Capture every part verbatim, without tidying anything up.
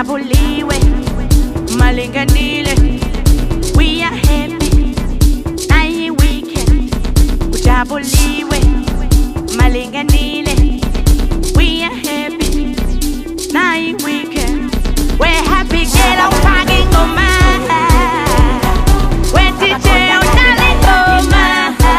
Ujabuliwe, malinganile. We are happy, nayi weekend. Ujabuliwe, malinganile. We are happy, nayi weekend. We're happy, get out, parking on my. We're D J on darling, oh my.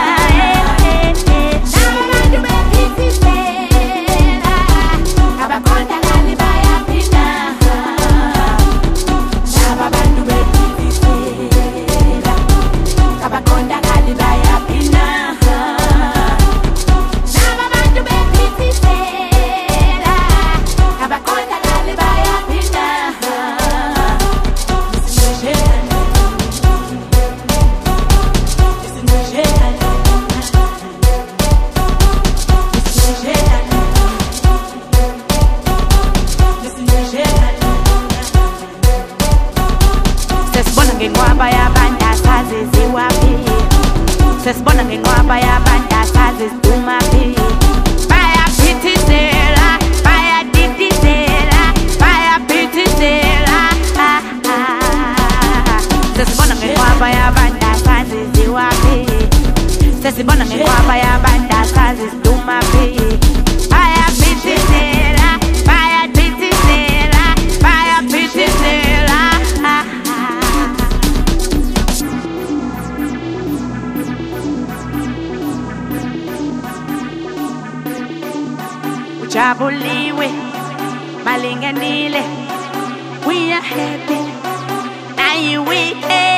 Ngenwaba yabanda sazi ziwapi. Sesibona ngenwaba yabanda sazi zidumapi. Bayaphithizela, bayadidizela, bayaphithizela. Sesibona ngenwaba yabanda sazi ziwapi. Sesibona ngenwaba yabanda sazi zidumapi. Bayaphithizela, bayadidizela, bayaphithizela. Ujabuliwe, malinganile. We are happy, nayi weekend.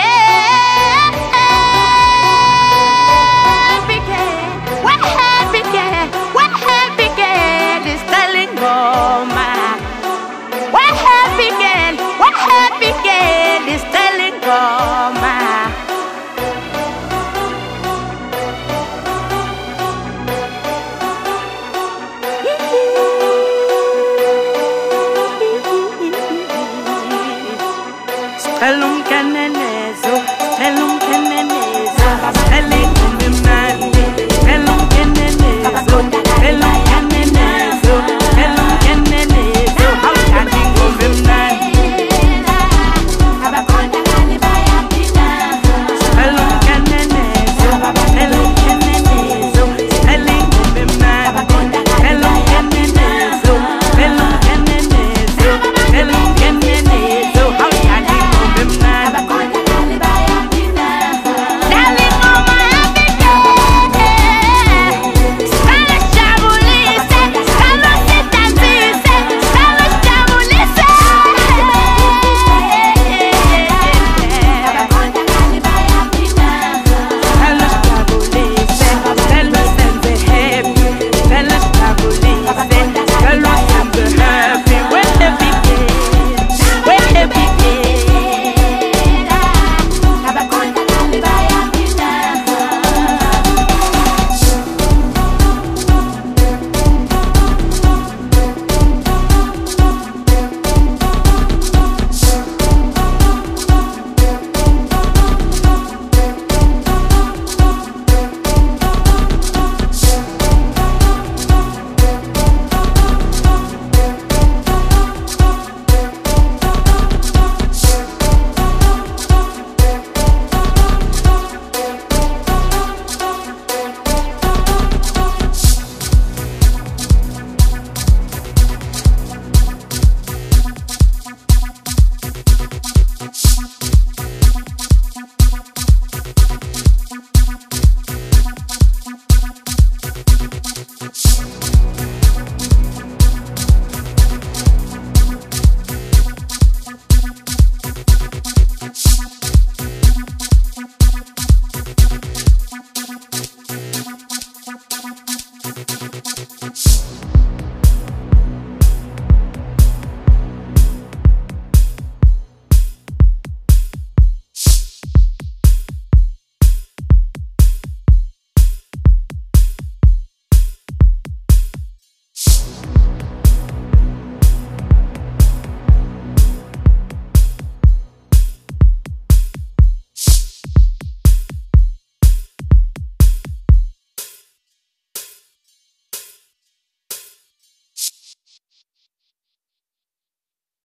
We're happy, girl. We're happy, girl. It's telling Goma. We're happy, girl. We're happy, girl. It's telling Goma. Kalum kan